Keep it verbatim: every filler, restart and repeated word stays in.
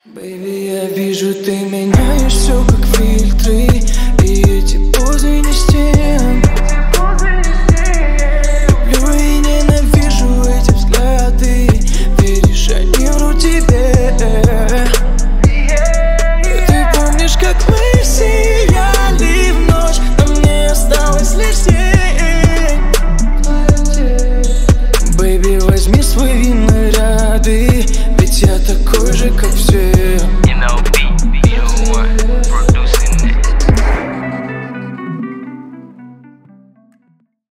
Бэйби, я вижу, ты меняешь все как фильтры, и эти позы не с тем. Люблю и ненавижу эти взгляды, веришь, они врут тебе. Ты помнишь, как мы сияли в ночь, но мне осталось лишь тень. Бэйби, возьми свои наряды, ведь я такой же, как все.